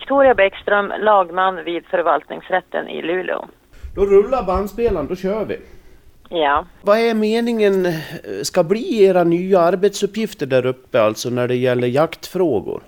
Victoria Bäckström, lagman vid förvaltningsrätten i Luleå. Då rullar bandspelaren, då kör vi. Ja. Vad är meningen ska bli era nya arbetsuppgifter där uppe, alltså när det gäller jaktfrågor?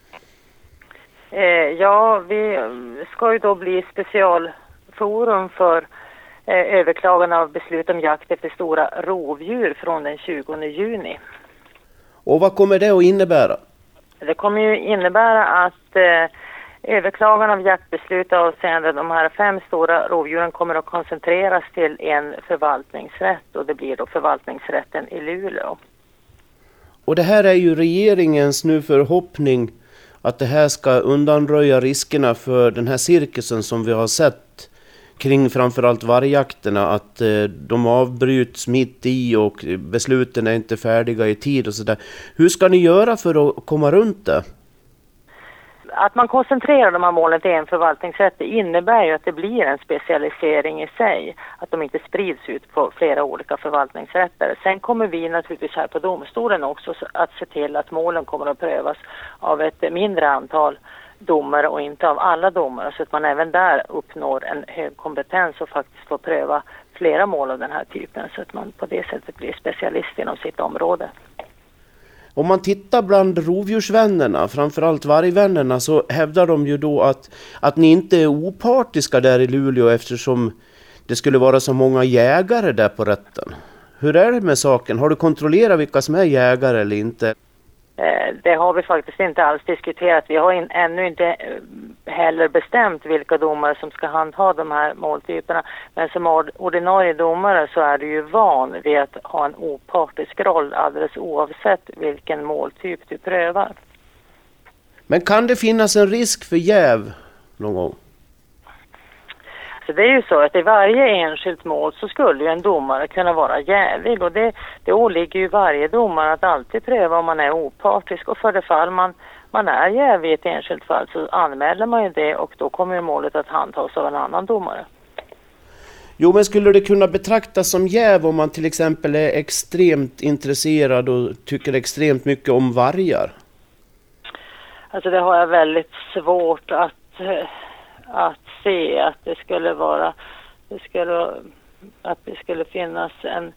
Ja, vi ska ju då bli specialforum för överklagande av beslut om jakt efter stora rovdjur från den 20 juni. Och vad kommer det att innebära? Det kommer ju innebära att överklagan av jaktbeslut avseende de här 5 stora rovdjuren kommer att koncentreras till en förvaltningsrätt, och det blir då förvaltningsrätten i Luleå. Och det här är ju regeringens nu förhoppning att det här ska undanröja riskerna för den här cirkusen som vi har sett kring framförallt vargjakterna, att de avbryts mitt i och besluten är inte färdiga i tid och sådär. Hur ska ni göra för att komma runt det? Att man koncentrerar de här målen till en förvaltningsrätt, det innebär ju att det blir en specialisering i sig. Att de inte sprids ut på flera olika förvaltningsrätter. Sen kommer vi naturligtvis här på domstolen också att se till att målen kommer att prövas av ett mindre antal domare och inte av alla domare. Så att man även där uppnår en hög kompetens och faktiskt får pröva flera mål av den här typen. Så att man på det sättet blir specialist inom sitt område. Om man tittar bland rovdjursvännerna, framförallt vargvännerna, så hävdar de ju då att ni inte är opartiska där i Luleå eftersom det skulle vara så många jägare där på rätten. Hur är det med saken? Har du kontrollerat vilka som är jägare eller inte? Det har vi faktiskt inte alls diskuterat. Vi har ännu inte heller bestämt vilka domare som ska handha de här måltyperna. Men som ordinarie domare så är du ju van vid att ha en opartisk roll alldeles oavsett vilken måltyp du prövar. Men kan det finnas en risk för jäv någon gång? Så det är ju så att i varje enskilt mål så skulle ju en domare kunna vara jävig, och det åligger ju varje domare att alltid pröva om man är opartisk, och för det fall man är jävig i ett enskilt fall så anmäler man ju det, och då kommer ju målet att handhas av en annan domare. Jo, men skulle det kunna betraktas som jäv om man till exempel är extremt intresserad och tycker extremt mycket om vargar? Alltså det har jag väldigt svårt att se att det skulle finnas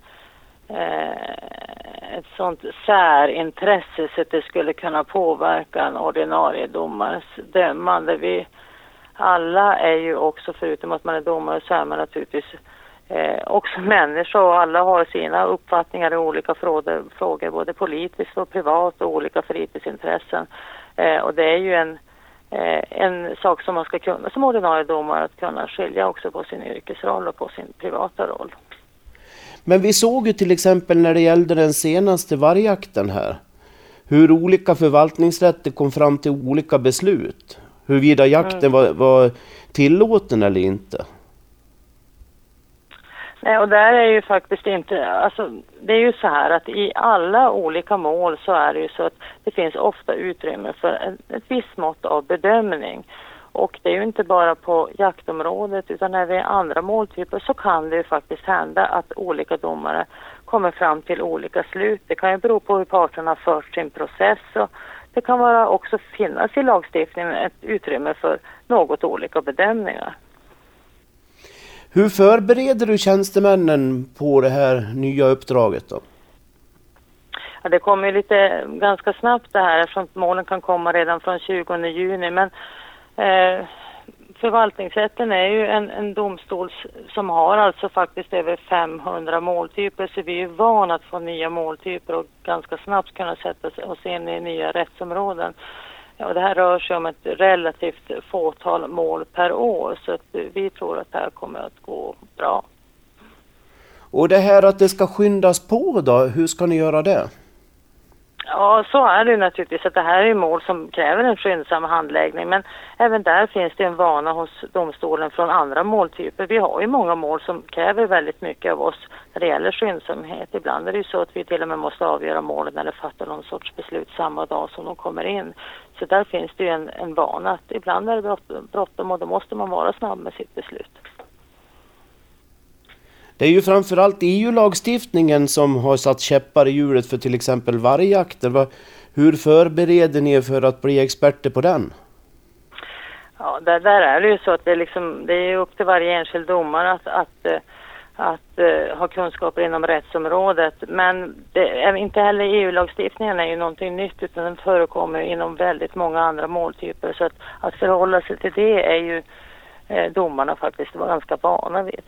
ett sånt särintresse så att det skulle kunna påverka en ordinarie domares dömande. Vi alla är ju också, förutom att man är domare, så är man naturligtvis också människor, och alla har sina uppfattningar i olika frågor både politiskt och privat och olika fritidsintressen. Och det är ju en sak som man ska kunna som ordinarie domare, att kunna skilja också på sin yrkesroll och på sin privata roll. Men vi såg ju till exempel när det gällde den senaste vargjakten här hur olika förvaltningsrätter kom fram till olika beslut. Huruvida jakten var tillåten eller inte. Nej, och där är ju faktiskt inte, alltså det är ju så här att i alla olika mål så är det ju så att det finns ofta utrymme för ett visst mått av bedömning. Och det är ju inte bara på jaktområdet, utan när det är andra måltyper så kan det ju faktiskt hända att olika domare kommer fram till olika slut. Det kan ju bero på hur parterna har fört sin process, och det kan vara också finnas i lagstiftningen ett utrymme för något olika bedömningar. Hur förbereder du tjänstemännen på det här nya uppdraget då? Ja, det kommer ju ganska snabbt det här, eftersom målen kan komma redan från 20 juni. Men förvaltningsrätten är ju en domstol som har alltså faktiskt över 500 måltyper, så vi är ju vana att få nya måltyper och ganska snabbt kunna sätta oss in i nya rättsområden. Och det här rör sig om ett relativt fåtal mål per år, så att vi tror att det här kommer att gå bra. Och det här att det ska skyndas på då, hur ska ni göra det? Ja, så är det naturligtvis, att det här är mål som kräver en skyndsam handläggning, men även där finns det en vana hos domstolen från andra måltyper. Vi har ju många mål som kräver väldigt mycket av oss när det gäller skyndsamhet. Ibland är det ju så att vi till och med måste avgöra målen eller fatta någon sorts beslut samma dag som de kommer in. Så där finns det ju en vana att ibland är det bråttom, och då måste man vara snabb med sitt beslut. Det är ju framförallt EU-lagstiftningen som har satt käppar i hjulet för till exempel vargjakten. Hur förbereder ni er för att bli experter på den? Ja, där är det ju så att det är upp till varje enskild domare att ha kunskaper inom rättsområdet. Men inte heller EU-lagstiftningen är ju någonting nytt, utan den förekommer inom väldigt många andra måltyper. Så att förhålla sig till det är ju domarna faktiskt ganska vana vid.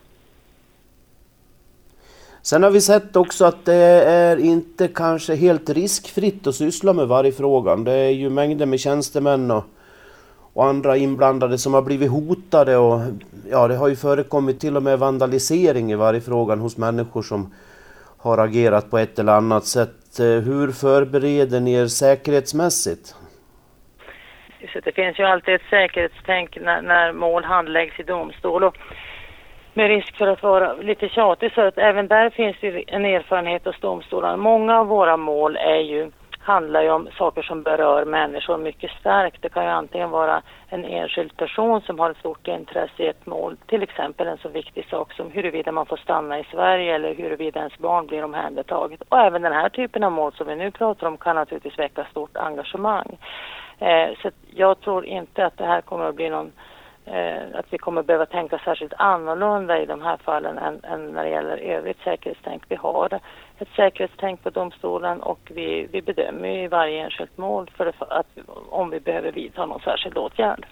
Sen har vi sett också att det är inte kanske helt riskfritt att syssla med vargfrågan. Det är ju mängder med tjänstemän och andra inblandade som har blivit hotade, och ja, det har ju förekommit till och med vandalisering i vargfrågan hos människor som har agerat på ett eller annat sätt. Hur förbereder ni er säkerhetsmässigt? Så det finns ju alltid ett säkerhetstänk när mål handläggs i domstol, och med risk för att vara lite tjatig så att även där finns ju en erfarenhet hos domstolarna. Många av våra mål handlar ju om saker som berör människor mycket starkt. Det kan ju antingen vara en enskild person som har ett stort intresse i ett mål, till exempel en så viktig sak som huruvida man får stanna i Sverige eller huruvida ens barn blir omhändertaget. Och även den här typen av mål som vi nu pratar om kan naturligtvis väcka stort engagemang. Så jag tror inte att det här kommer att bli att vi kommer behöva tänka särskilt annorlunda i de här fallen än när det gäller övrigt säkerhetstänk. Vi har ett säkerhetstänk på domstolen, och vi bedömer i varje enskilt mål om vi behöver vidta någon särskild åtgärd.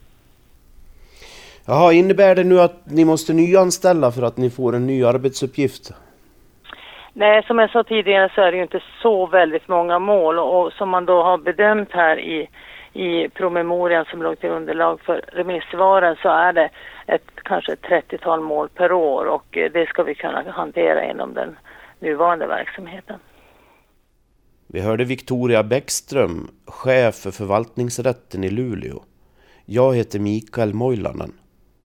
Jaha, innebär det nu att ni måste nyanställa för att ni får en ny arbetsuppgift? Nej, som jag sa tidigare så är det ju inte så väldigt många mål, och som man då har bedömt här i promemorian som låg till underlag för remissvaren så är det kanske ett 30-tal mål per år, och det ska vi kunna hantera inom den nuvarande verksamheten. Vi hörde Victoria Bäckström, chef för förvaltningsrätten i Luleå. Jag heter Mikael Moilanen.